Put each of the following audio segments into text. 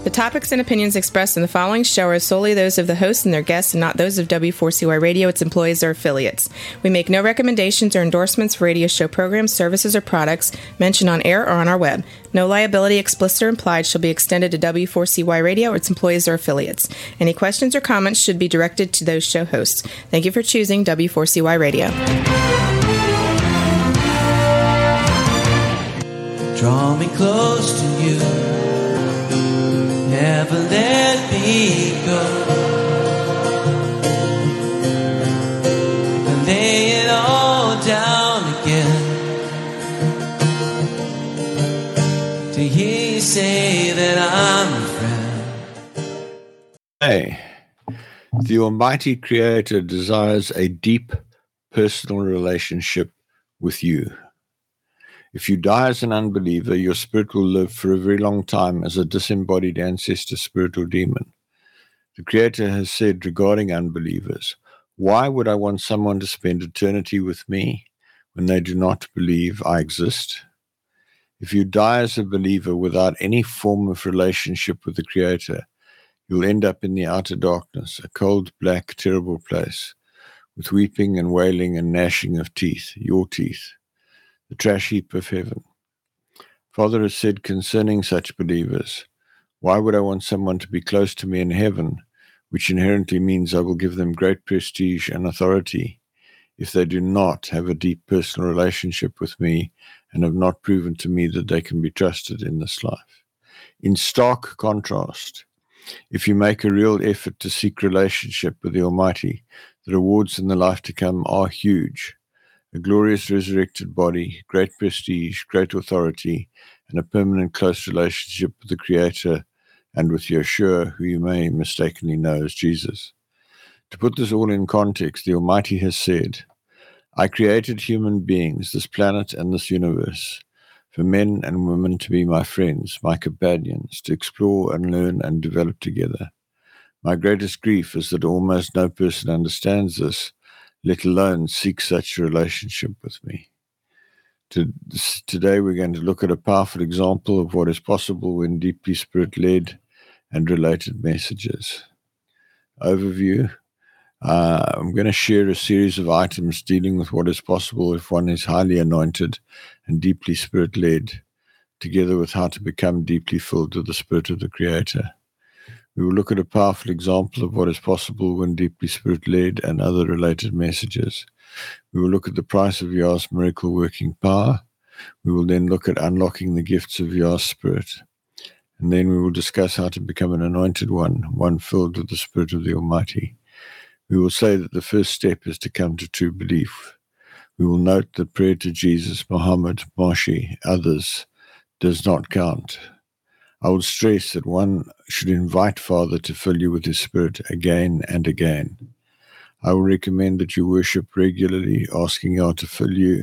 The topics and opinions expressed in the following show are solely those of the hosts and their guests and not those of W4CY Radio, its employees, or affiliates. We make no recommendations or endorsements for radio show programs, services, or products mentioned on air or on our web. No liability, explicit or implied, shall be extended to W4CY Radio or its employees or affiliates. Any questions or comments should be directed to those show hosts. Thank you for choosing W4CY Radio. Draw me close to you, never let me go. And lay it all down again, to hear you say that I'm a friend. Hey, the Almighty Creator desires a deep personal relationship with you. If you die as an unbeliever, your spirit will live for a very long time as a disembodied ancestor spirit or demon. The Creator has said regarding unbelievers, why would I want someone to spend eternity with me when they do not believe I exist? If you die as a believer without any form of relationship with the Creator, you'll end up in the outer darkness, a cold, black, terrible place, with weeping and wailing and gnashing of teeth, your teeth, the trash heap of heaven. Father has said concerning such believers, why would I want someone to be close to me in heaven, which inherently means I will give them great prestige and authority, if they do not have a deep personal relationship with me and have not proven to me that they can be trusted in this life. In stark contrast, if you make a real effort to seek relationship with the Almighty, the rewards in the life to come are huge. A glorious resurrected body, great prestige, great authority, and a permanent close relationship with the Creator and with Yeshua, who you may mistakenly know as Jesus. To put this all in context, the Almighty has said, I created human beings, this planet and this universe, for men and women to be my friends, my companions, to explore and learn and develop together. My greatest grief is that almost no person understands this, let alone seek such a relationship with me. Today we're going to look at a powerful example of what is possible when deeply Spirit-led and related messages. Overview. I'm going to share a series of items dealing with what is possible if one is highly anointed and deeply Spirit-led, together with how to become deeply filled with the Spirit of the Creator. We will look at a powerful example of what is possible when deeply Spirit-led and other related messages. We will look at the price of Yah's miracle-working power. We will then look at unlocking the gifts of Yah's Spirit. And then we will discuss how to become an anointed one filled with the Spirit of the Almighty. We will say that the first step is to come to true belief. We will note that prayer to Jesus, Muhammad, Moshe, others does not count. I will stress that one should invite Father to fill you with His Spirit again and again. I will recommend that you worship regularly, asking Yah to fill you,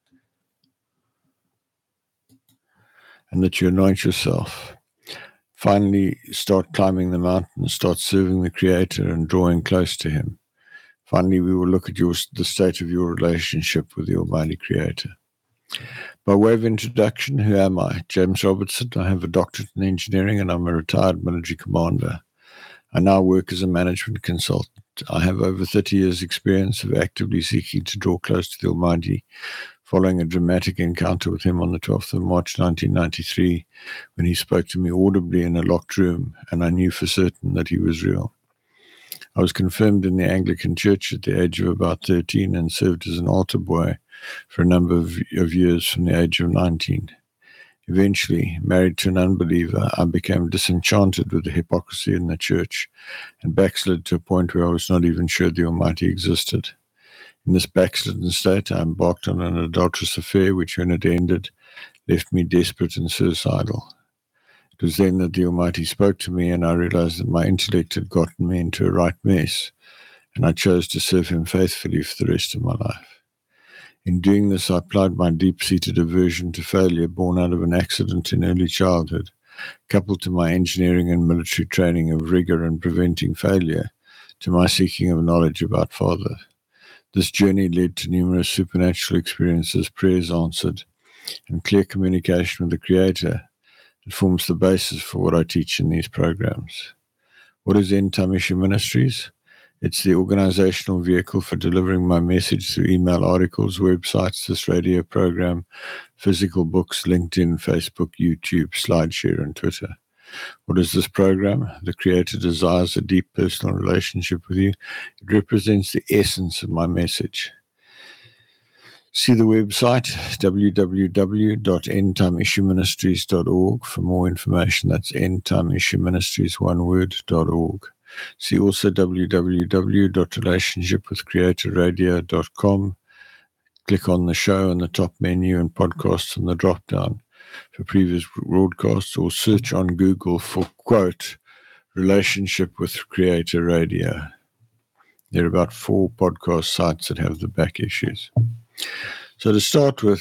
and that you anoint yourself. Finally, start climbing the mountain, start serving the Creator and drawing close to Him. Finally, we will look at the state of your relationship with the Almighty Creator. By way of introduction, who am I? James Robertson. I have a doctorate in engineering and I'm a retired military commander. I now work as a management consultant. I have over 30 years' experience of actively seeking to draw close to the Almighty, following a dramatic encounter with Him on the 12th of March 1993, when He spoke to me audibly in a locked room, and I knew for certain that He was real. I was confirmed in the Anglican Church at the age of about 13 and served as an altar boy for a number of years from the age of 19. Eventually, married to an unbeliever, I became disenchanted with the hypocrisy in the church and backslid to a point where I was not even sure the Almighty existed. In this backslidden state, I embarked on an adulterous affair which, when it ended, left me desperate and suicidal. It was then that the Almighty spoke to me, and I realized that my intellect had gotten me into a right mess, and I chose to serve Him faithfully for the rest of my life. In doing this, I applied my deep-seated aversion to failure born out of an accident in early childhood, coupled to my engineering and military training of rigor and preventing failure, to my seeking of knowledge about Father. This journey led to numerous supernatural experiences, prayers answered, and clear communication with the Creator, It forms the basis for what I teach in these programs. What is End Time Issue Ministries? It's the organizational vehicle for delivering my message through email, articles, websites, this radio program, physical books, LinkedIn, Facebook, YouTube, SlideShare, and Twitter. What is this program? The Creator desires a deep personal relationship with you. It represents the essence of my message. See the website, www.endtimeissueministries.org for more information. That's endtimeissueministries, one word.org. See also www.relationshipwithcreatorradio.com. Click on the show on the top menu and podcasts on the drop-down for previous broadcasts, or search on Google for, quote, Relationship with Creator Radio. There are about 4 podcast sites that have the back issues. So to start with,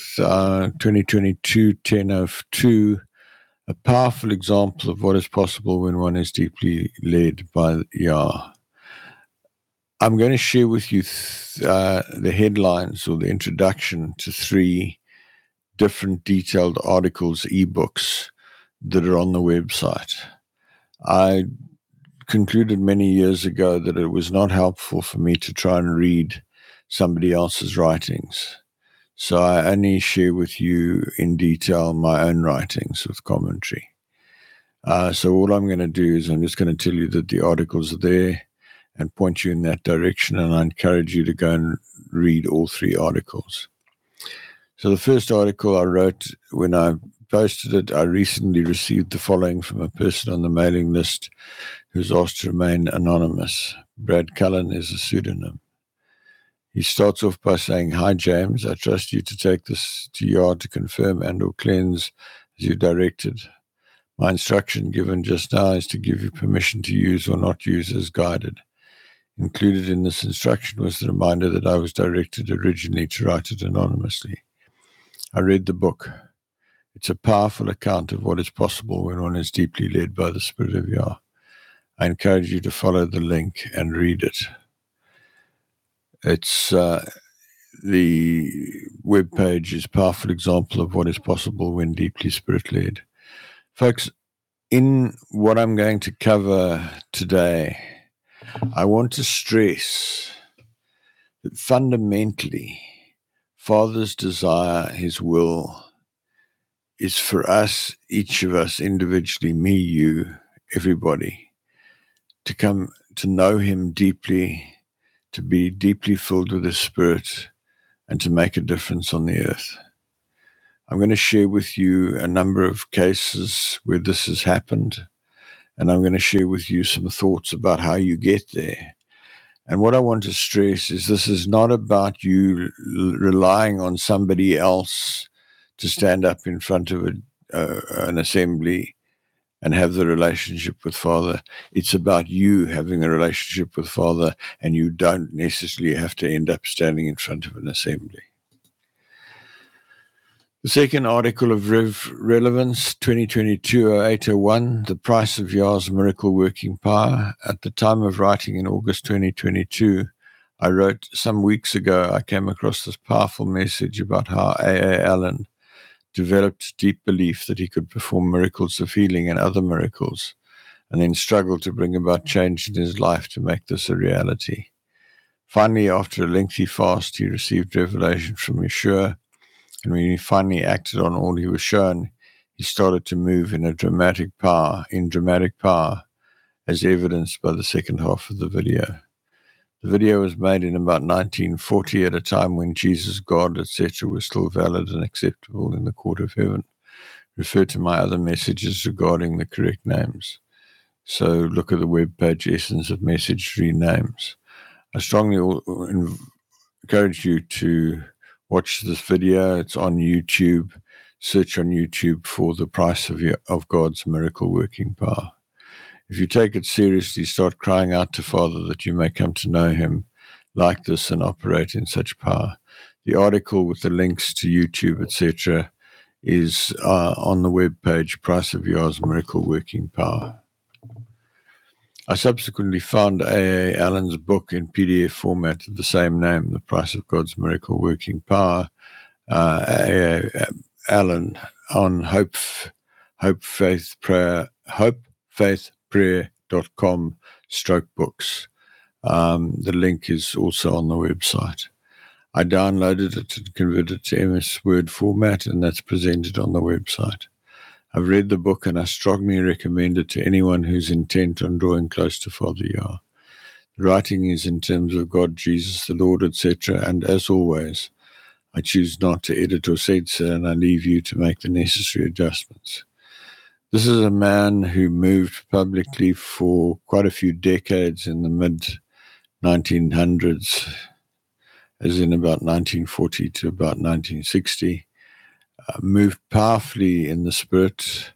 2022-10-02, a powerful example of what is possible when one is deeply led by Yah. I'm going to share with you the headlines or the introduction to 3 different detailed articles, ebooks, that are on the website. I concluded many years ago that it was not helpful for me to try and read somebody else's writings. So I only share with you in detail my own writings with commentary. So all I'm going to do is I'm just going to tell you that the articles are there and point you in that direction, and I encourage you to go and read all 3 articles. So the first article I wrote, when I posted it, I recently received the following from a person on the mailing list who's asked to remain anonymous. Brad Cullen is a pseudonym. He starts off by saying, "Hi, James. I trust you to take this to Yah to confirm and or cleanse as you directed. My instruction given just now is to give you permission to use or not use as guided. Included in this instruction was the reminder that I was directed originally to write it anonymously. I read the book. It's a powerful account of what is possible when one is deeply led by the Spirit of Yah. I encourage you to follow the link and read it." It's the webpage is a powerful example of what is possible when deeply Spirit-led. Folks, in what I'm going to cover today, I want to stress that fundamentally, Father's desire, His will, is for us, each of us individually, me, you, everybody, to come to know Him deeply, to be deeply filled with His Spirit, and to make a difference on the earth. I'm going to share with you a number of cases where this has happened, and I'm going to share with you some thoughts about how you get there. And what I want to stress is this is not about you relying on somebody else to stand up in front of an assembly and have the relationship with Father. It's about you having a relationship with Father, and you don't necessarily have to end up standing in front of an assembly. The second article of relevance, 2022-08-01, The Price of Yah's Miracle Working Power. At the time of writing in August 2022, I wrote some weeks ago, I came across this powerful message about how A.A. Allen developed deep belief that he could perform miracles of healing and other miracles, and then struggled to bring about change in his life to make this a reality. Finally, after a lengthy fast, he received revelation from Yeshua, and when he finally acted on all he was shown, he started to move in dramatic power, as evidenced by the second half of the video. The video was made in about 1940 at a time when Jesus, God, etc. was still valid and acceptable in the court of heaven. Refer to my other messages regarding the correct names. So look at the webpage, Essence of Message, Renames. I strongly encourage you to watch this video. It's on YouTube. Search on YouTube for The Price of God's Miracle Working Power. If you take it seriously, start crying out to Father that you may come to know Him like this and operate in such power. The article with the links to YouTube, etc., is on the webpage, Price of Yah's Miracle Working Power. I subsequently found A.A. Allen's book in PDF format of the same name, The Price of God's Miracle Working Power. A.A. Allen on hopefaithprayer.com/books. The link is also on the website. I downloaded it and converted it to MS Word format, and that's presented on the website. I've read the book, and I strongly recommend it to anyone who's intent on drawing close to Father Yah. The writing is in terms of God, Jesus, the Lord, etc., and as always, I choose not to edit or censor, and I leave you to make the necessary adjustments. This is a man who moved publicly for quite a few decades in the mid-1900s, as in about 1940 to about 1960, moved powerfully in the spirit,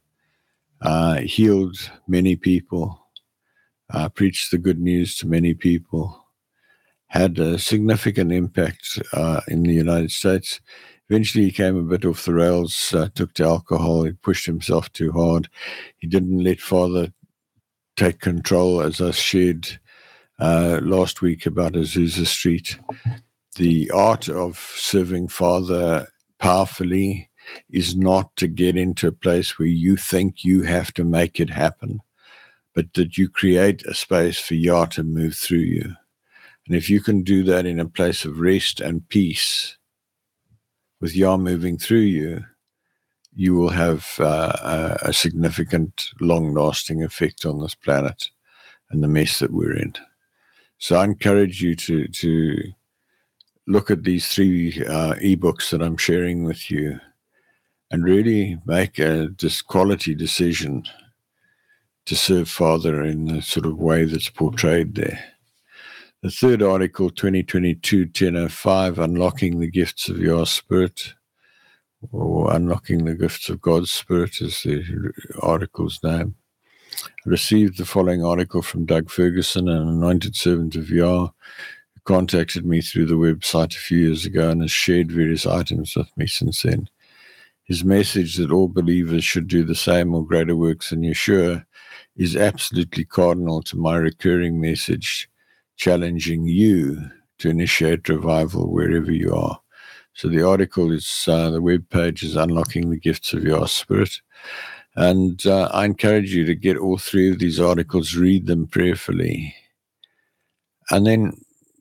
healed many people, preached the good news to many people, had a significant impact in the United States. Eventually he came a bit off the rails, took to alcohol, he pushed himself too hard. He didn't let Father take control, as I shared last week about Azusa Street. The art of serving Father powerfully is not to get into a place where you think you have to make it happen, but that you create a space for Yah to move through you. And if you can do that in a place of rest and peace, with Yah moving through you, you will have a significant, long-lasting effect on this planet and the mess that we're in. So I encourage you to look at these 3 ebooks that I'm sharing with you and really make a quality decision to serve Father in the sort of way that's portrayed there. The 3rd article, 2022-1005, Unlocking the Gifts of Your Spirit, or Unlocking the Gifts of God's Spirit is the article's name. I received the following article from Doug Ferguson, an anointed servant of Yah, who contacted me through the website a few years ago and has shared various items with me since then. His message that all believers should do the same or greater works than Yeshua is absolutely cardinal to my recurring message, challenging you to initiate revival wherever you are. So the article is, the webpage is Unlocking the Gifts of Your Spirit. And I encourage you to get all 3 of these articles, read them prayerfully. And then,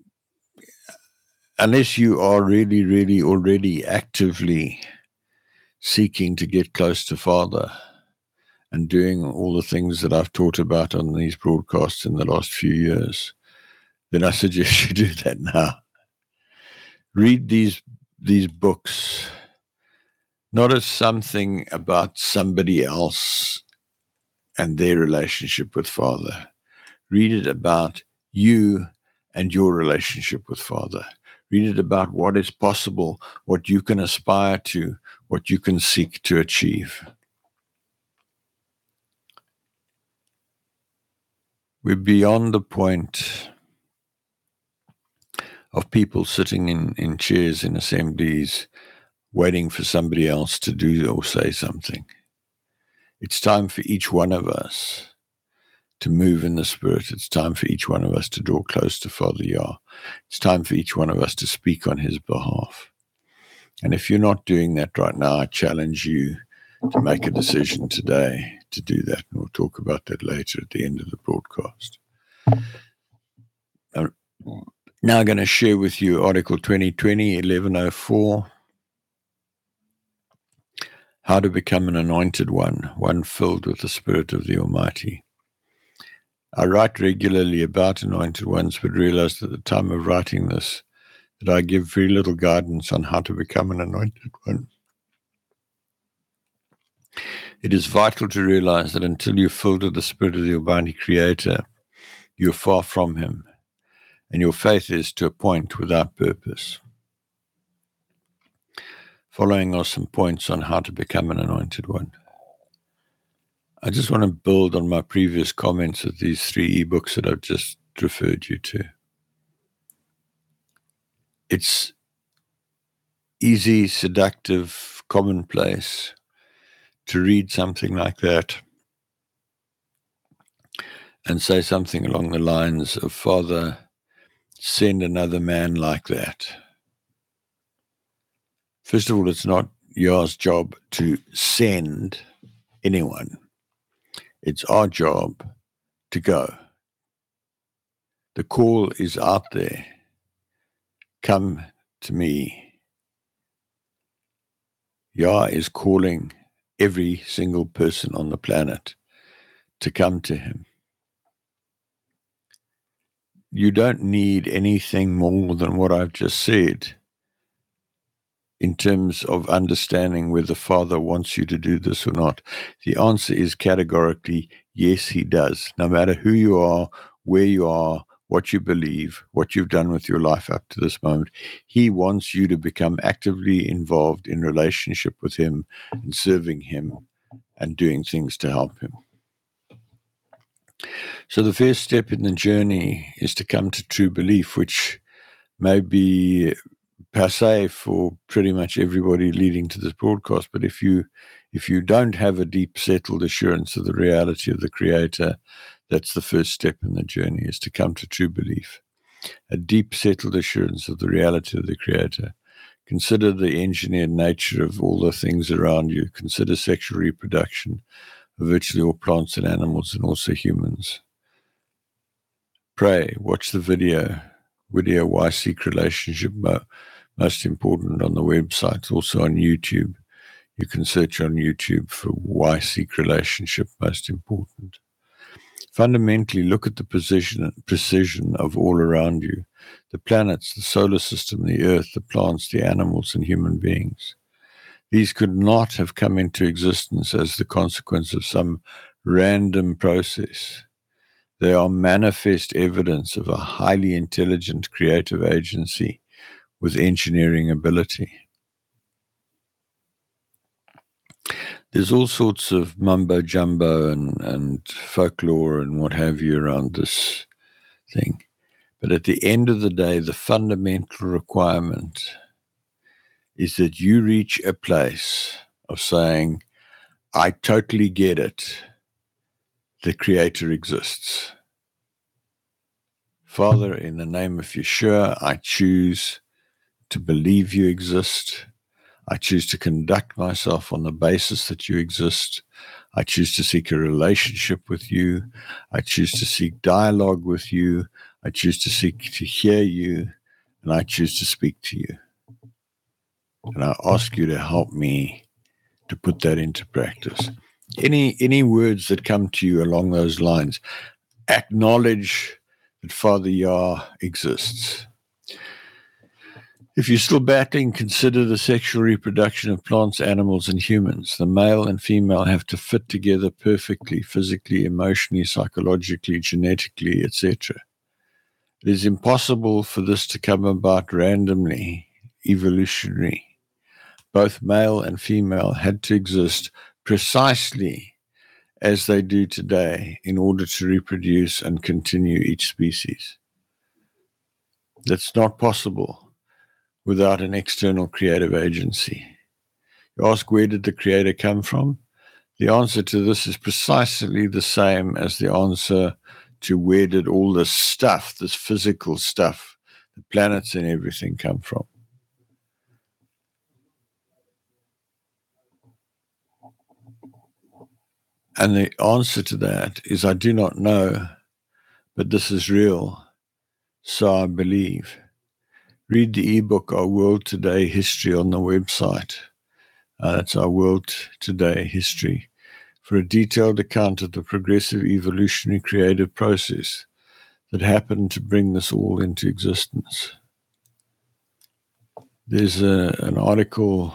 unless you are really, really already actively seeking to get close to Father and doing all the things that I've taught about on these broadcasts in the last few years, then I suggest you do that now. Read these books, not as something about somebody else and their relationship with Father. Read it about you and your relationship with Father. Read it about what is possible, what you can aspire to, what you can seek to achieve. We're beyond the point of people sitting in chairs in assemblies waiting for somebody else to do or say something. It's time for each one of us to move in the Spirit. It's time for each one of us to draw close to Father Yah. It's time for each one of us to speak on his behalf. And if you're not doing that right now, I challenge you to make a decision today to do that. And we'll talk about that later at the end of the broadcast. I'm now going to share with you Article 2020-1104, How to Become an Anointed One filled with the Spirit of the Almighty. I write regularly about anointed ones, but realized at the time of writing this that I give very little guidance on how to become an anointed one. It is vital to realize that until you're filled with the Spirit of the Almighty Creator, you're far from him, and your faith is to a point without purpose. Following are some points on how to become an anointed one. I just want to build on my previous comments of these 3 ebooks that I've just referred you to. It's easy, seductive, commonplace to read something like that and say something along the lines of, Father, send another man like that. First of all, it's not Yah's job to send. anyone. It's our job to go. The call is out there. Come to me. Yah is calling every single person on the planet to come to him. You don't need anything more than what I've just said in terms of understanding whether Father wants you to do this or not. The answer is categorically, yes, he does. No matter who you are, where you are, what you believe, what you've done with your life up to this moment, he wants you to become actively involved in relationship with him and serving him and doing things to help him. So the first step in the journey is to come to true belief, which may be passé for pretty much everybody leading to this broadcast. But if you don't have a deep settled assurance of the reality of the Creator, that's the first step in the journey, is to come to true belief. A deep settled assurance of the reality of the Creator. Consider the engineered nature of all the things around you. Consider sexual reproduction of virtually all plants and animals and also humans. Pray, watch the video Why Seek Relationship Most Important on the website, also on YouTube. You can search on YouTube for Why Seek Relationship Most Important. Fundamentally, look at the precision of all around you, the planets, the solar system, the earth, the plants, the animals, and human beings. These could not have come into existence as the consequence of some random process. They are manifest evidence of a highly intelligent creative agency with engineering ability. There's all sorts of mumbo-jumbo and folklore and what have you around this thing. But at the end of the day, the fundamental requirement is that you reach a place of saying, I totally get it. The Creator exists. Father, in the name of Yeshua, I choose to believe you exist. I choose to conduct myself on the basis that you exist. I choose to seek a relationship with you. I choose to seek dialogue with you. I choose to seek to hear you. And I choose to speak to you. And I ask you to help me to put that into practice. Any words that come to you along those lines, acknowledge that Father Yah exists. If you're still battling, consider the sexual reproduction of plants, animals, and humans. The male and female have to fit together perfectly, physically, emotionally, psychologically, genetically, etc. It is impossible for this to come about randomly, evolutionary. Both male and female had to exist precisely as they do today in order to reproduce and continue each species. That's not possible without an external creative agency. You ask, where did the Creator come from? The answer to this is precisely the same as the answer to where did all this stuff, this physical stuff, the planets and everything come from. And the answer to that is, I do not know, but this is real, so I believe. Read the ebook, Our World Today History, on the website. That's Our World Today History, for a detailed account of the progressive evolutionary creative process that happened to bring this all into existence. There's an article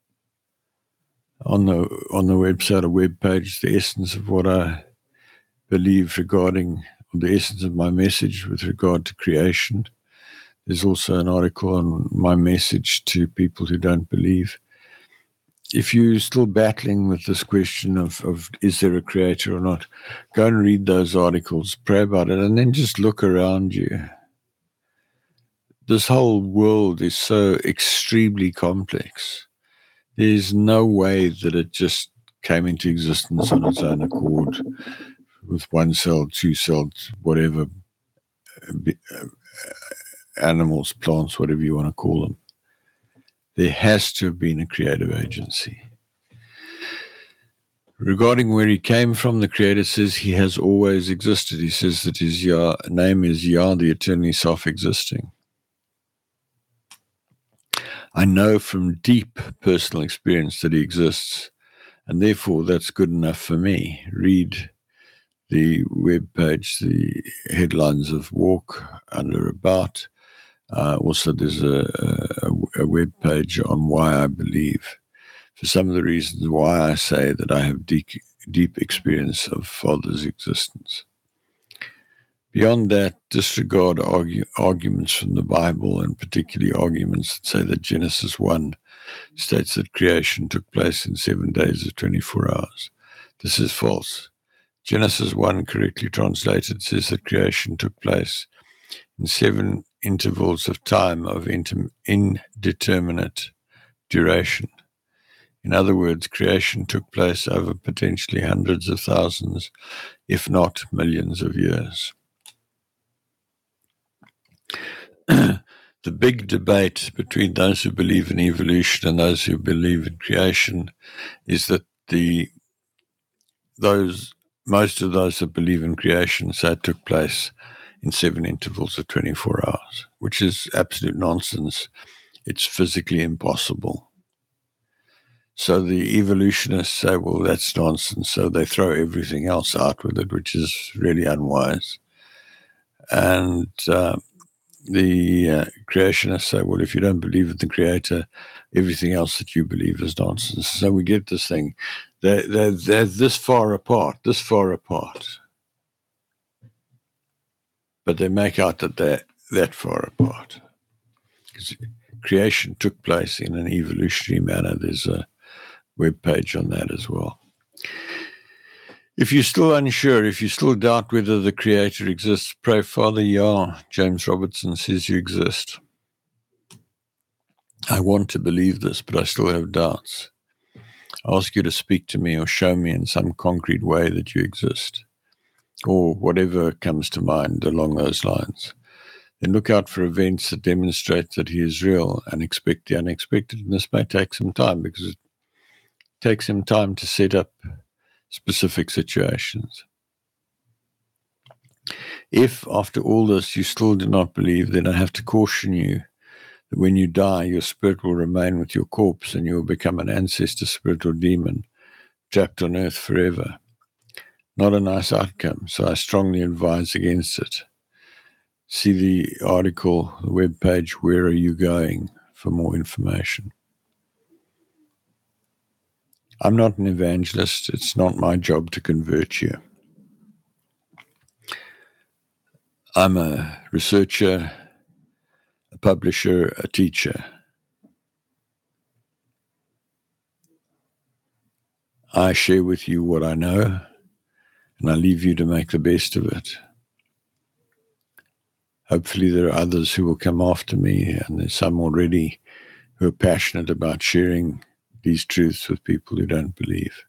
on the website, a web page, the essence of what I believe regarding, the essence of my message with regard to creation. There's also an article on my message to people who don't believe. If you're still battling with this question of is there a Creator or not, go and read those articles, pray about it, and then just look around you. This whole world is so extremely complex. There's no way that it just came into existence on its own accord with one cell, two cells, whatever, animals, plants, whatever you want to call them. There has to have been a creative agency. Regarding where he came from, the Creator says he has always existed. He says that his name is Yah, the eternally self-existing. I know from deep personal experience that he exists, and therefore that's good enough for me. Read the webpage, the headlines of Walk under About. Also, there's a webpage on why I believe. For some of the reasons why I say that I have deep experience of Father's existence. Beyond that, disregard arguments from the Bible, and particularly arguments that say that Genesis 1 states that creation took place in 7 days of 24 hours. This is false. Genesis 1, correctly translated, says that creation took place in 7 intervals of time of indeterminate duration. In other words, creation took place over potentially hundreds of thousands, if not millions of years. The big debate between those who believe in evolution and those who believe in creation is that most of those that believe in creation say it took place in 7 intervals of 24 hours, which is absolute nonsense. It's physically impossible. So the evolutionists say, well, that's nonsense. So they throw everything else out with it, which is really unwise. And the creationists say, well, if you don't believe in the Creator, everything else that you believe is nonsense. So we get this thing. They're this far apart. But they make out that they're that far apart. Because creation took place in an evolutionary manner. There's a webpage on that as well. If you're still unsure, if you still doubt whether the Creator exists, pray, Father Yah. James Robertson says you exist. I want to believe this, but I still have doubts. I ask you to speak to me or show me in some concrete way that you exist, or whatever comes to mind along those lines. Then look out for events that demonstrate that he is real and expect the unexpected. And this may take some time because it takes him time to set up specific situations. If, after all this, you still do not believe, then I have to caution you that when you die, your spirit will remain with your corpse and you will become an ancestor spirit or demon trapped on earth forever. Not a nice outcome, so I strongly advise against it. See the article, the webpage, Where Are You Going, for more information. I'm not an evangelist. It's not my job to convert you. I'm a researcher, a publisher, a teacher. I share with you what I know, and I leave you to make the best of it. Hopefully there are others who will come after me, and there's some already who are passionate about sharing these truths with people who don't believe.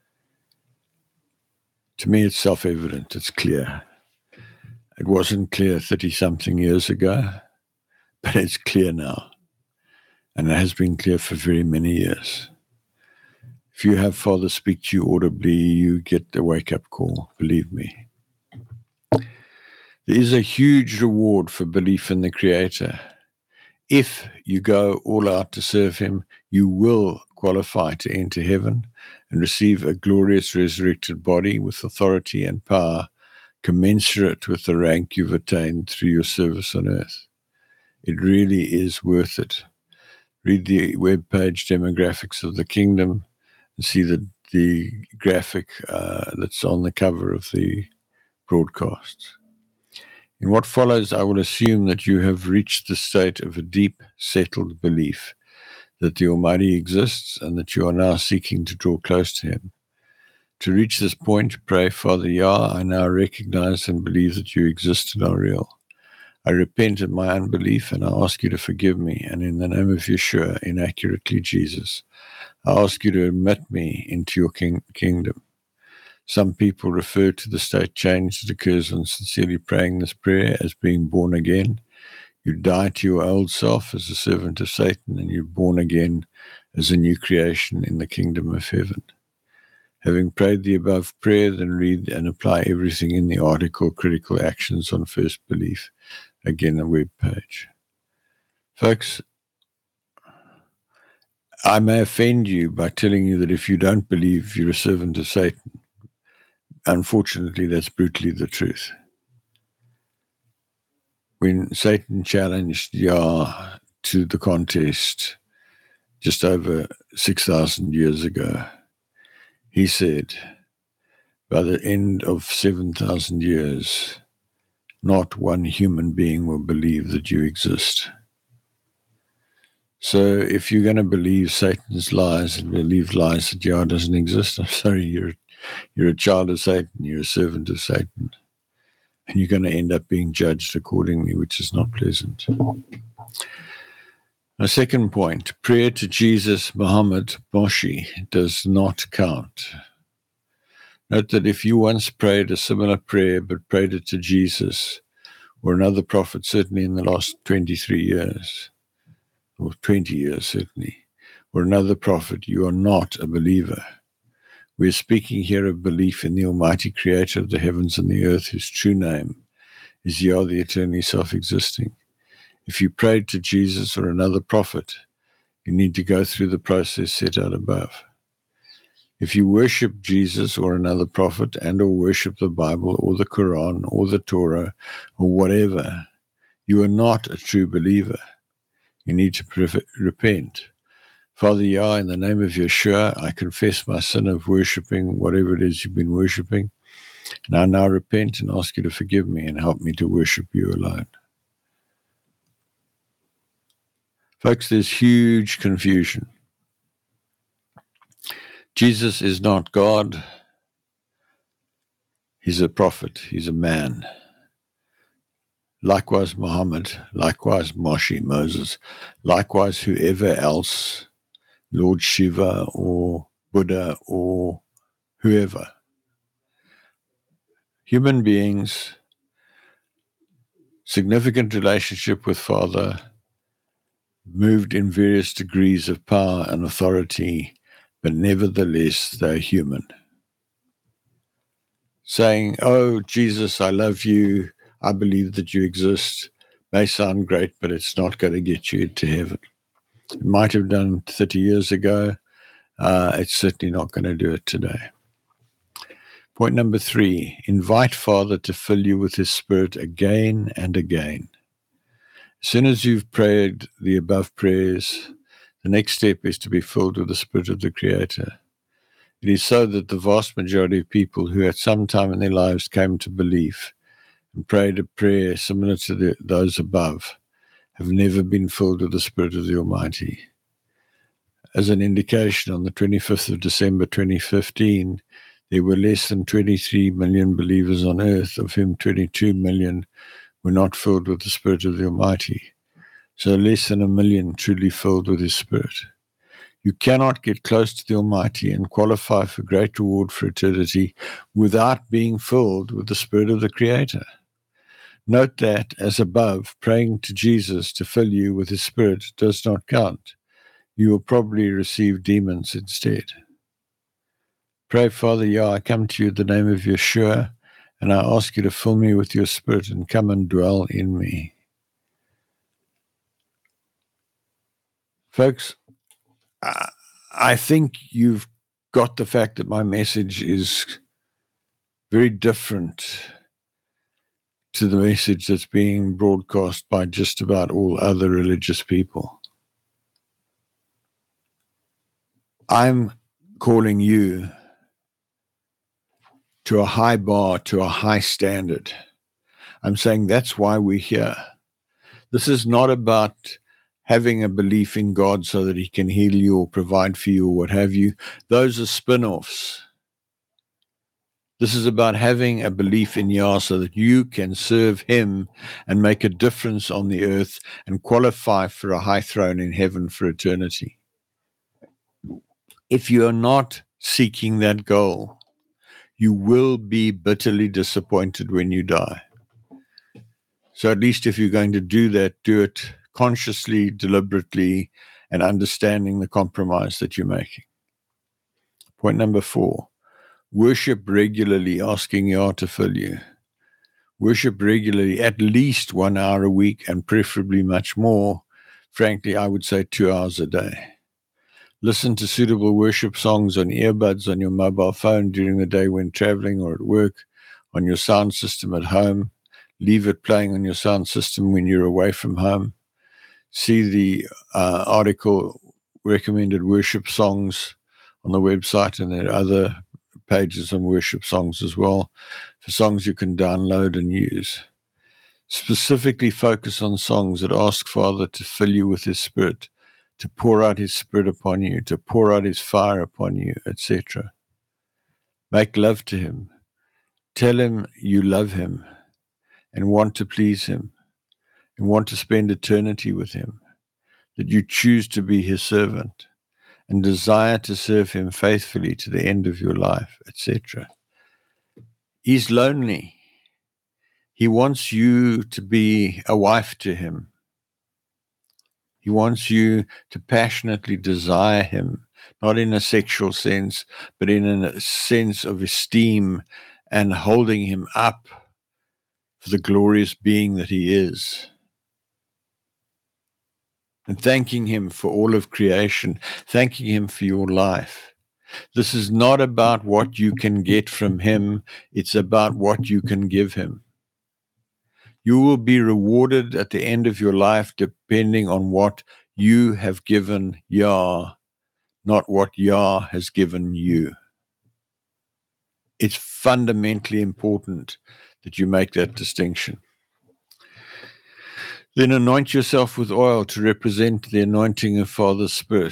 To me, it's self-evident. It's clear. It wasn't clear 30-something years ago, but it's clear now. And it has been clear for very many years. If you have Father speak to you audibly, you get the wake-up call, believe me. There is a huge reward for belief in the Creator. If you go all out to serve him, you will qualify to enter heaven and receive a glorious resurrected body with authority and power commensurate with the rank you've attained through your service on earth. It really is worth it. Read the webpage Demographics of the Kingdom and see the graphic that's on the cover of the broadcast. In what follows, I will assume that you have reached the state of a deep, settled belief that the Almighty exists and that you are now seeking to draw close to him. To reach this point, pray, Father Yah, I now recognize and believe that you exist and are real. I repent of my unbelief and I ask you to forgive me, and in the name of Yeshua, inaccurately Jesus, I ask you to admit me into your kingdom. Some people refer to the state change that occurs on sincerely praying this prayer as being born again. You die to your old self as a servant of Satan, and you're born again as a new creation in the kingdom of heaven. Having prayed the above prayer, then read and apply everything in the article Critical Actions on First Belief. Again, a web page. Folks, I may offend you by telling you that if you don't believe, you're a servant of Satan. Unfortunately, that's brutally the truth. When Satan challenged Yah to the contest just over 6,000 years ago, he said, by the end of 7,000 years, not one human being will believe that you exist. So if you're going to believe Satan's lies and believe lies that Yah doesn't exist, I'm sorry, you're a child of Satan, you're a servant of Satan, and you're going to end up being judged accordingly, which is not pleasant. A second point, prayer to Jesus, Muhammad, Moshe does not count. Note that if you once prayed a similar prayer but prayed it to Jesus or another prophet, certainly in the last 23 years, or 20 years certainly, or another prophet, you are not a believer. We're speaking here of belief in the Almighty Creator of the heavens and the earth, whose true name is Yah, the eternally self-existing. If you prayed to Jesus or another prophet, you need to go through the process set out above. If you worship Jesus or another prophet and or worship the Bible or the Quran or the Torah or whatever, you are not a true believer. You need to repent. Father Yah, in the name of Yeshua, I confess my sin of worshipping whatever it is you've been worshipping, and I now repent and ask you to forgive me and help me to worship you alone. Folks, there's huge confusion. Jesus is not God. He's a prophet. He's a man. Likewise Muhammad, likewise Moshe, Moses, likewise whoever else, Lord Shiva or Buddha or whoever. Human beings, significant relationship with Father, moved in various degrees of power and authority, but nevertheless they're human. Saying, oh, Jesus, I love you, I believe that you exist, may sound great, but it's not going to get you to heaven. It might have done 30 years ago. It's certainly not going to do it today. Point number 3, invite Father to fill you with His Spirit again and again. As soon as you've prayed the above prayers, the next step is to be filled with the Spirit of the Creator. It is so that the vast majority of people who at some time in their lives came to belief and prayed a prayer similar to those above have never been filled with the Spirit of the Almighty. As an indication, on the 25th of December 2015, there were less than 23 million believers on earth, of whom 22 million were not filled with the Spirit of the Almighty. So less than 1 million truly filled with His Spirit. You cannot get close to the Almighty and qualify for great reward for eternity without being filled with the Spirit of the Creator. Note that, as above, praying to Jesus to fill you with His Spirit does not count. You will probably receive demons instead. Pray, Father Yah, I come to you in the name of Yeshua, and I ask you to fill me with your Spirit and come and dwell in me. Folks, I think you've got the fact that my message is very different to the message that's being broadcast by just about all other religious people. I'm calling you to a high bar, to a high standard. I'm saying that's why we're here. This is not about having a belief in God so that He can heal you or provide for you or what have you. Those are spin-offs. This is about having a belief in Yah so that you can serve Him and make a difference on the earth and qualify for a high throne in heaven for eternity. If you are not seeking that goal, you will be bitterly disappointed when you die. So at least if you're going to do that, do it consciously, deliberately, and understanding the compromise that you're making. Point number 4, Worship regularly, asking Yah to fill you. Worship regularly, at least 1 hour a week, and preferably much more. Frankly, I would say 2 hours a day. Listen to suitable worship songs on earbuds on your mobile phone during the day when traveling or at work, on your sound system at home. Leave it playing on your sound system when you're away from home. See the article, recommended worship songs, on the website, and there are other pages on worship songs as well, for songs you can download and use. Specifically focus on songs that ask Father to fill you with His Spirit, to pour out His Spirit upon you, to pour out His fire upon you, etc. Make love to Him. Tell Him you love Him and want to please Him and want to spend eternity with Him, that you choose to be His servant and desire to serve Him faithfully to the end of your life, etc. He's lonely. He wants you to be a wife to Him. He wants you to passionately desire Him, not in a sexual sense, but in a sense of esteem and holding Him up for the glorious being that He is. And thanking Him for all of creation, thanking Him for your life. This is not about what you can get from Him, it's about what you can give Him. You will be rewarded at the end of your life depending on what you have given Yah, not what Yah has given you. It's fundamentally important that you make that distinction. Then anoint yourself with oil to represent the anointing of Father's Spirit.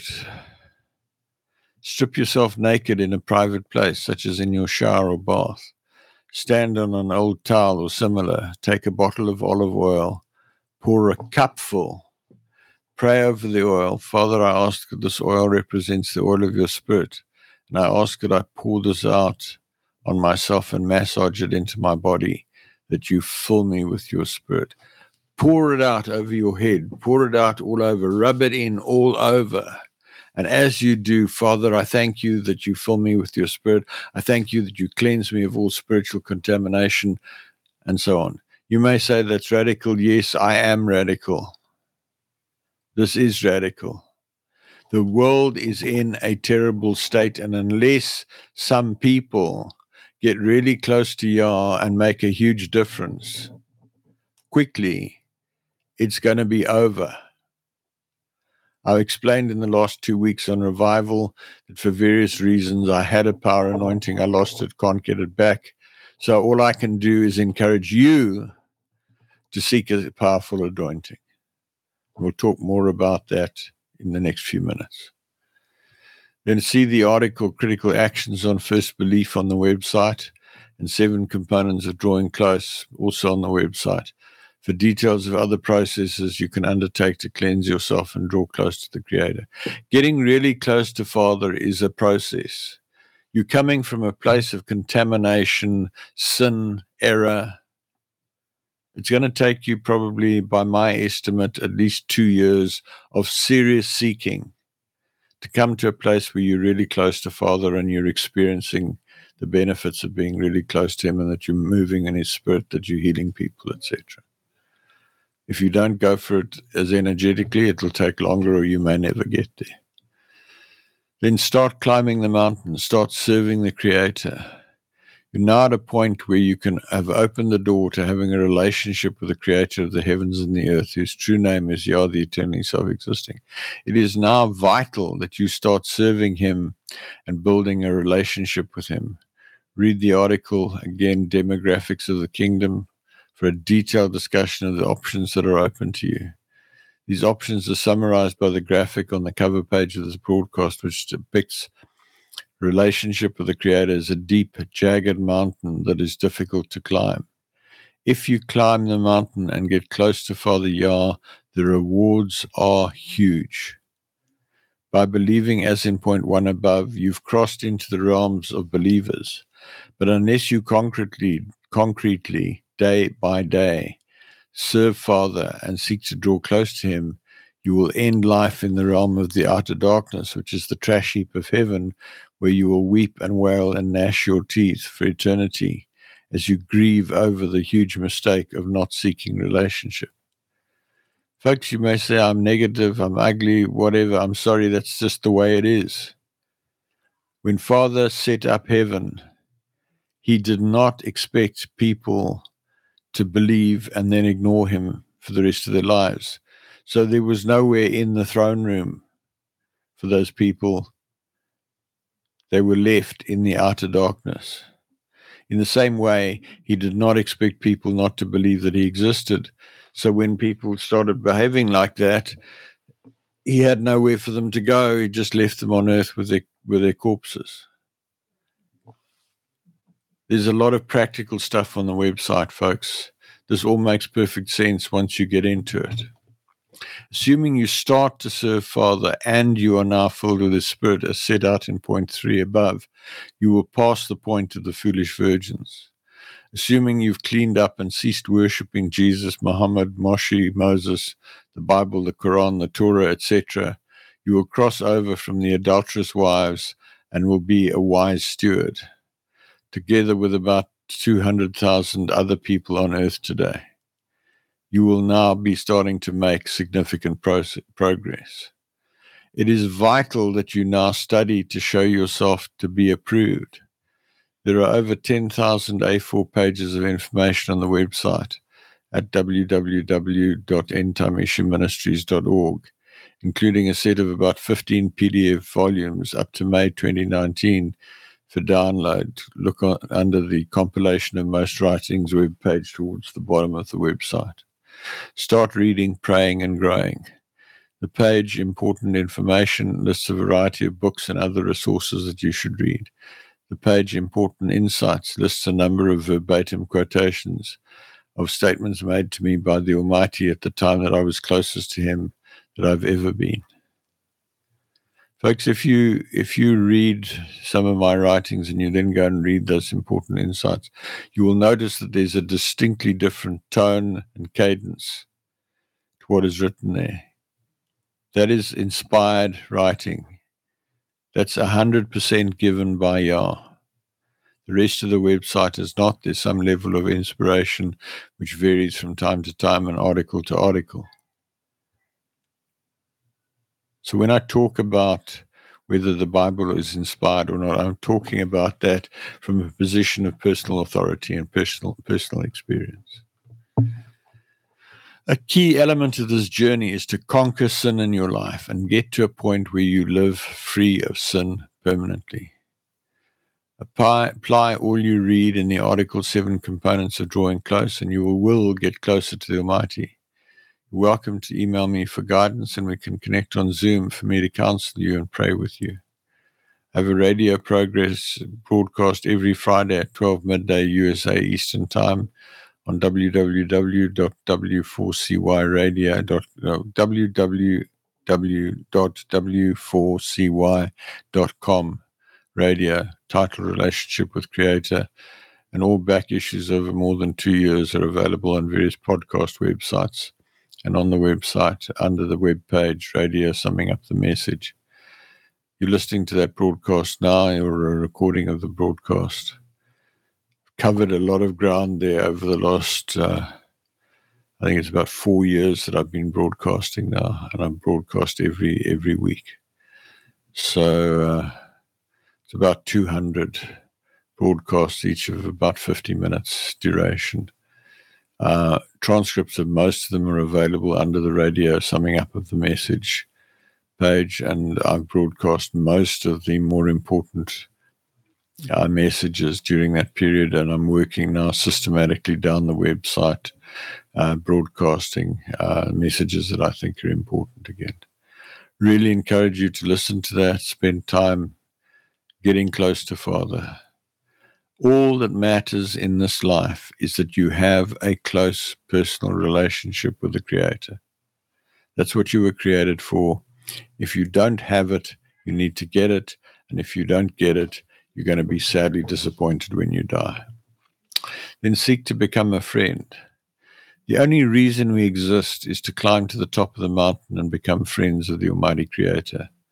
Strip yourself naked in a private place, such as in your shower or bath. Stand on an old towel or similar. Take a bottle of olive oil. Pour a cupful. Pray over the oil. Father, I ask that this oil represents the oil of your Spirit, and I ask that I pour this out on myself and massage it into my body, that you fill me with your Spirit. Pour it out over your head. Pour it out all over. Rub it in all over. And as you do, Father, I thank you that you fill me with your Spirit. I thank you that you cleanse me of all spiritual contamination, and so on. You may say that's radical. Yes, I am radical. This is radical. The world is in a terrible state, and unless some people get really close to Yah and make a huge difference, quickly, it's going to be over. I explained in the last 2 weeks on revival that for various reasons I had a power anointing, I lost it, can't get it back. So all I can do is encourage you to seek a powerful anointing. We'll talk more about that in the next few minutes. Then see the article, Critical Actions on First Belief, on the website, and 7 components of drawing close, also on the website. For details of other processes you can undertake to cleanse yourself and draw close to the Creator. Getting really close to Father is a process. You're coming from a place of contamination, sin, error. It's going to take you probably, by my estimate, at least 2 years of serious seeking to come to a place where you're really close to Father and you're experiencing the benefits of being really close to Him, and that you're moving in His Spirit, that you're healing people, etc. If you don't go for it as energetically, it'll take longer, or you may never get there. Then start climbing the mountain, start serving the Creator. You're now at a point where you can have opened the door to having a relationship with the Creator of the heavens and the earth, whose true name is Yah, the eternally self-existing. It is now vital that you start serving Him and building a relationship with Him. Read the article, again, Demographics of the Kingdom, for a detailed discussion of the options that are open to you. These options are summarized by the graphic on the cover page of this broadcast, which depicts relationship with the Creator as a deep, jagged mountain that is difficult to climb. If you climb the mountain and get close to Father Yah, the rewards are huge. By believing, as in point 1 above, you've crossed into the realms of believers. But unless you concretely, day by day, serve Father and seek to draw close to Him, you will end life in the realm of the outer darkness, which is the trash heap of heaven, where you will weep and wail and gnash your teeth for eternity as you grieve over the huge mistake of not seeking relationship. Folks, you may say, I'm negative, I'm ugly, whatever. I'm sorry, that's just the way it is. When Father set up heaven, he did not expect people to believe and then ignore him for the rest of their lives. So there was nowhere in the throne room for those people. They were left in the outer darkness. In the same way, he did not expect people not to believe that he existed. So when people started behaving like that, he had nowhere for them to go. He just left them on earth with their corpses. There's a lot of practical stuff on the website, folks. This all makes perfect sense once you get into it. Assuming you start to serve Father and you are now filled with His Spirit, as set out in point 3 above, you will pass the point of the foolish virgins. Assuming you've cleaned up and ceased worshipping Jesus, Muhammad, Moshe, Moses, the Bible, the Quran, the Torah, etc., you will cross over from the adulterous wives and will be a wise steward, together with about 200,000 other people on earth today. You will now be starting to make significant progress. It is vital that you now study to show yourself to be approved. There are over 10,000 A4 pages of information on the website at www.endtimeissueministries.org, including a set of about 15 PDF volumes up to May 2019 for download. Look under the compilation of most writings webpage towards the bottom of the website. Start reading, praying, and growing. The page, Important Information, lists a variety of books and other resources that you should read. The page, Important Insights, lists a number of verbatim quotations of statements made to me by the Almighty at the time that I was closest to Him that I've ever been. Folks, if you read some of my writings and you then go and read those important insights, you will notice that there's a distinctly different tone and cadence to what is written there. That is inspired writing. That's 100% given by Yah. The rest of the website is not. There's some level of inspiration which varies from time to time and article to article. So when I talk about whether the Bible is inspired or not, I'm talking about that from a position of personal authority and personal experience. A key element of this journey is to conquer sin in your life and get to a point where you live free of sin permanently. Apply all you read in the Article 7 components of Drawing Close, and you will get closer to the Almighty. You're welcome to email me for guidance, and we can connect on Zoom for me to counsel you and pray with you. I have a radio broadcast every Friday at 12 midday USA Eastern Time on www.w4cyradio.com radio, titled Relationship with Creator, and all back issues over more than 2 years are available on various podcast websites and on the website under the web page, Radio Summing Up the Message. You're listening to that broadcast now, or a recording of the broadcast. Covered a lot of ground there over the last, I think it's about 4 years that I've been broadcasting now, and I broadcast every week. So it's about 200 broadcasts, each of about 50 minutes duration. Transcripts of most of them are available under the Radio Summing Up of the Message page, and I've broadcast most of the more important messages during that period, and I'm working now systematically down the website, broadcasting messages that I think are important again. Really encourage you to listen to that, spend time getting close to Father. All that matters in this life is that you have a close personal relationship with the Creator. That's what you were created for. If you don't have it, you need to get it, and if you don't get it, you're going to be sadly disappointed when you die. Then seek to become a friend. The only reason we exist is to climb to the top of the mountain and become friends of the Almighty Creator.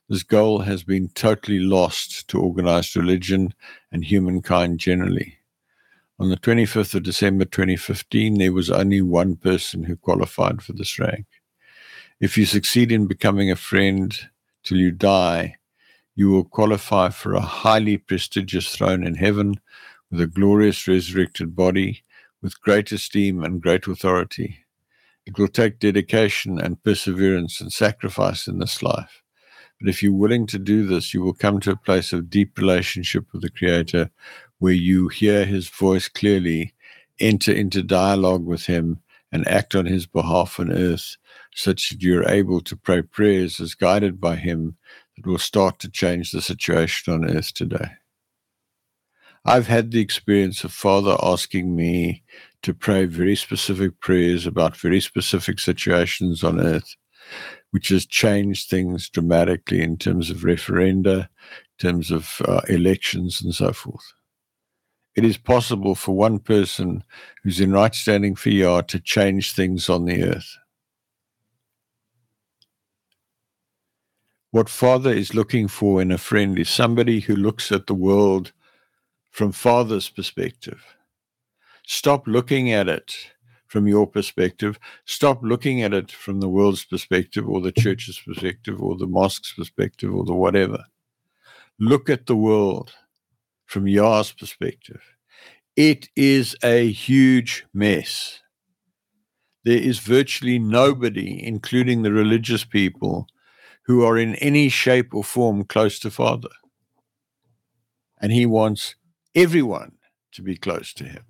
This goal has been totally lost to organized religion and humankind generally. On the 25th of December 2015, there was only one person who qualified for this rank. If you succeed in becoming a friend till you die, you will qualify for a highly prestigious throne in heaven with a glorious resurrected body, with great esteem and great authority. It will take dedication and perseverance and sacrifice in this life. But if you're willing to do this, you will come to a place of deep relationship with the Creator, where you hear His voice clearly, enter into dialogue with Him, and act on His behalf on earth, such that you're able to pray prayers as guided by Him that will start to change the situation on earth today. I've had the experience of Father asking me to pray very specific prayers about very specific situations on earth, which has changed things dramatically in terms of referenda, in terms of elections and so forth. It is possible for one person who's in right standing for Yah to change things on the earth. What Father is looking for in a friend is somebody who looks at the world from Father's perspective. Stop looking at it from your perspective. Stop looking at it from the world's perspective or the church's perspective or the mosque's perspective or the whatever. Look at the world from Yah's perspective. It is a huge mess. There is virtually nobody, including the religious people, who are in any shape or form close to Father. And He wants everyone to be close to Him.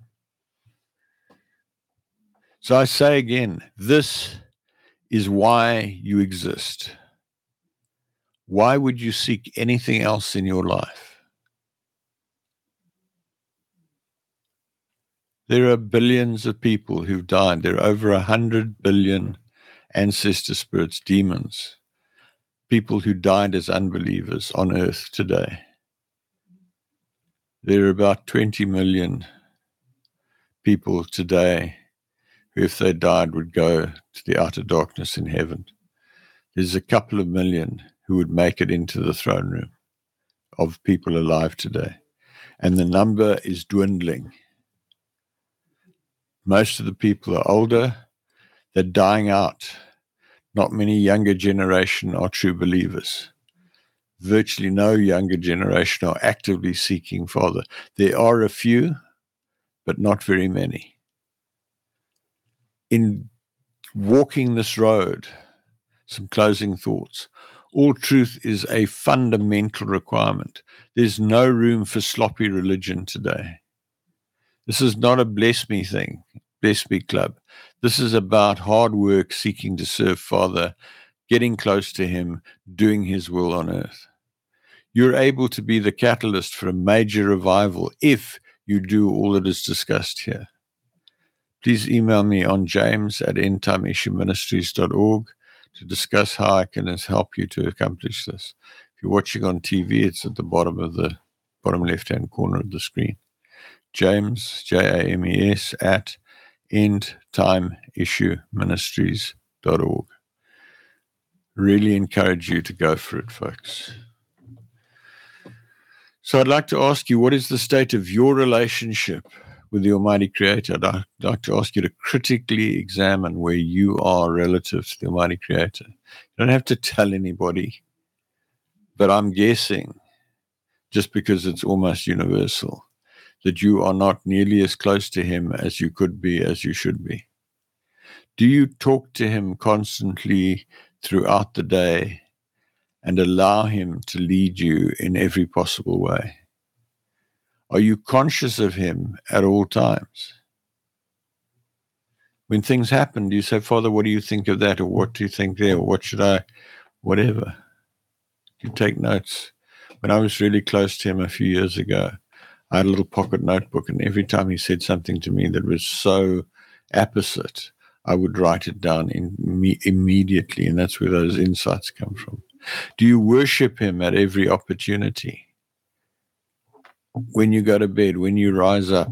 So I say again, this is why you exist. Why would you seek anything else in your life? There are billions of people who've died. There are over 100 billion ancestor spirits, demons, people who died as unbelievers on earth today. There are about 20 million people today who, if they died, would go to the outer darkness in heaven. There's a couple of million who would make it into the throne room of people alive today. And the number is dwindling. Most of the people are older. They're dying out. Not many younger generation are true believers. Virtually no younger generation are actively seeking Father. There are a few, but not very many. In walking this road, some closing thoughts. All truth is a fundamental requirement. There's no room for sloppy religion today. This is not a bless me thing, bless me club. This is about hard work, seeking to serve Father, getting close to Him, doing His will on earth. You're able to be the catalyst for a major revival if you do all that is discussed here. Please email me on james@endtimeissueministries.org to discuss how I can help you to accomplish this. If you're watching on TV, it's at the bottom left-hand corner of the screen. James, James, at endtimeissueministries.org. Really encourage you to go for it, folks. So I'd like to ask you, what is the state of your relationship with the Almighty Creator? I'd like to ask you to critically examine where you are relative to the Almighty Creator. You don't have to tell anybody, but I'm guessing, just because it's almost universal, that you are not nearly as close to Him as you could be, as you should be. Do you talk to Him constantly throughout the day and allow Him to lead you in every possible way? Are you conscious of Him at all times? When things happen, do you say, Father, what do you think of that? Or what do you think there? Or what should I, whatever? You take notes. When I was really close to Him a few years ago, I had a little pocket notebook, and every time He said something to me that was so opposite, I would write it down immediately, and that's where those insights come from. Do you worship Him at every opportunity? When you go to bed, when you rise up,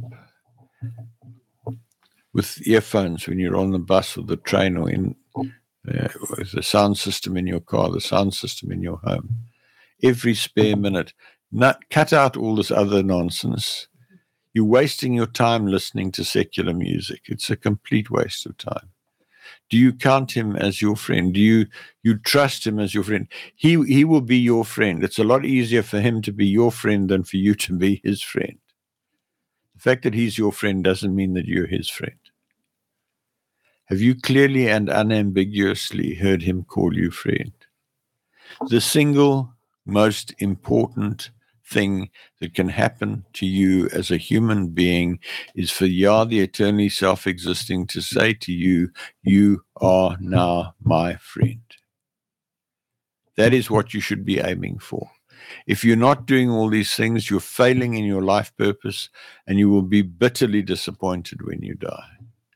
with earphones, when you're on the bus or the train, or with the sound system in your car, the sound system in your home. every spare minute. Cut out all this other nonsense. You're wasting your time listening to secular music. It's a complete waste of time. Do you count him as your friend? Do you trust him as your friend? He will be your friend. It's a lot easier for him to be your friend than for you to be his friend. The fact that he's your friend doesn't mean that you're his friend. Have you clearly and unambiguously heard him call you friend? The single most important thing that can happen to you as a human being is for Yah, the eternally self-existing, to say to you, you are now my friend. That is what you should be aiming for. If you're not doing all these things, you're failing in your life purpose, and you will be bitterly disappointed when you die.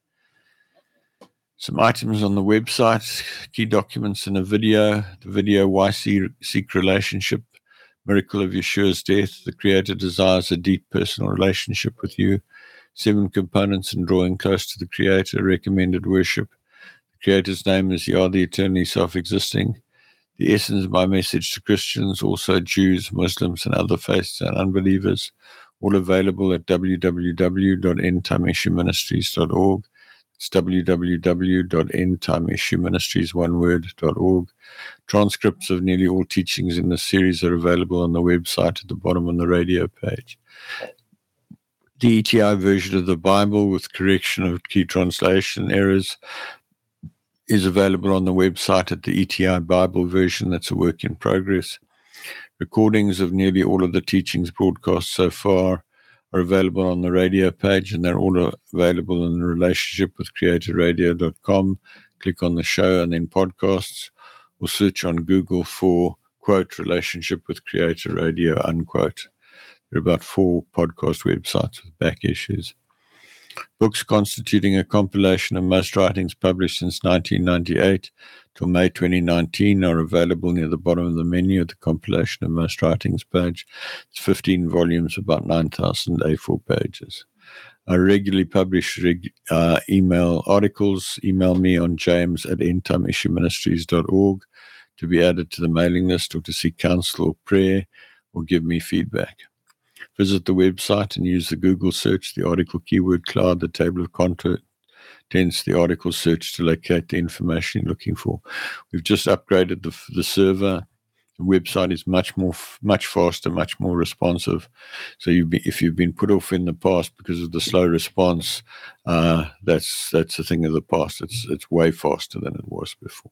Some items on the website, key documents in a video, the video Why Seek Relationship, Miracle of Yeshua's Death. The Creator desires a deep personal relationship with you. 7 components in drawing close to the Creator. Recommended worship. The Creator's name is Yah, the eternally self-existing. The essence of my message to Christians, also Jews, Muslims, and other faiths and unbelievers. All available at www.endtimeissueministries.org. It's www.endtimeissueministries.org. Transcripts of nearly all teachings in this series are available on the website at the bottom on the radio page. The ETI version of the Bible with correction of key translation errors is available on the website at the ETI Bible version. That's a work in progress. Recordings of nearly all of the teachings broadcast so far are available on the radio page, and they're all available in the relationship with creatorradio.com. Click on the show and then podcasts, or search on Google for, quote, relationship with Creator Radio, unquote. There are about 4 podcast websites with back issues. Books constituting a compilation of most writings published since 1998 till May 2019 are available near the bottom of the menu at the compilation of most writings page. It's 15 volumes, about 9,000 A4 pages. I regularly publish email articles. Email me on james@endtimeissueministries.org to be added to the mailing list, or to seek counsel or prayer, or give me feedback. Visit the website and use the Google search, the article keyword cloud, the table of contents, the article search to locate the information you're looking for. We've just upgraded the server. The website is much faster, much more responsive. So if you've been put off in the past because of the slow response, that's a thing of the past. It's way faster than it was before.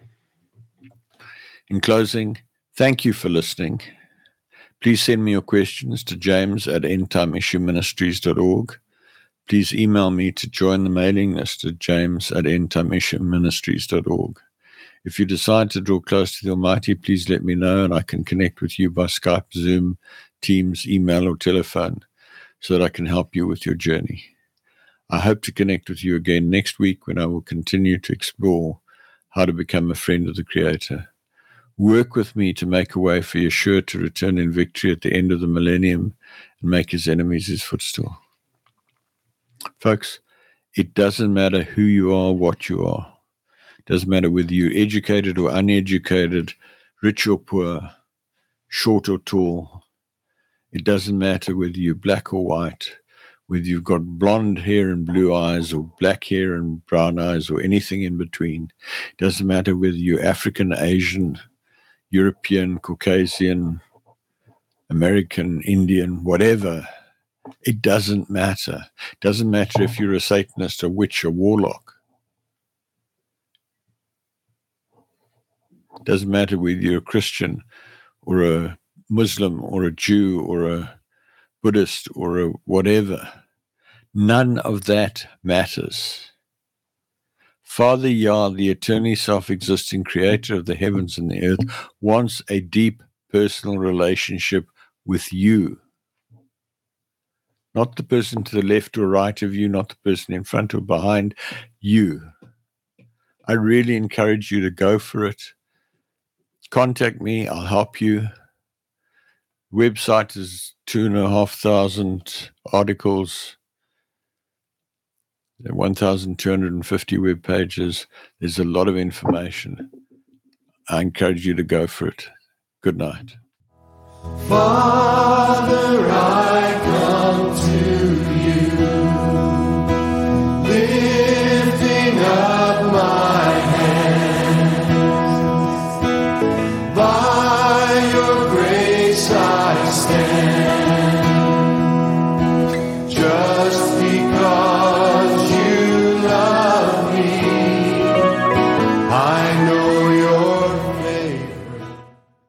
In closing, thank you for listening. Please send me your questions to james@endtimeissueministries.org. Please email me to join the mailing list at james@endtimeissueministries.org. If you decide to draw close to the Almighty, please let me know, and I can connect with you by Skype, Zoom, Teams, email, or telephone so that I can help you with your journey. I hope to connect with you again next week, when I will continue to explore how to become a friend of the Creator. Work with me to make a way for Yeshua to return in victory at the end of the millennium and make his enemies his footstool. Folks, it doesn't matter who you are, what you are. It doesn't matter whether you're educated or uneducated, rich or poor, short or tall. It doesn't matter whether you're black or white, whether you've got blonde hair and blue eyes, or black hair and brown eyes, or anything in between. It doesn't matter whether you're African, Asian, European, Caucasian, American, Indian, whatever. It doesn't matter. It doesn't matter if you're a Satanist, a witch, a warlock. It doesn't matter whether you're a Christian or a Muslim or a Jew or a Buddhist or a whatever. None of that matters. Father Yah, the eternally self-existing creator of the heavens and the earth, wants a deep personal relationship with you. Not the person to the left or right of you, not the person in front or behind you. I really encourage you to go for it. Contact me, I'll help you. Website is 2,500 articles. 1,250 web pages. There's a lot of information. I encourage you to go for it. Good night. Father, I come to you, lifting up my hands. By your grace I stand.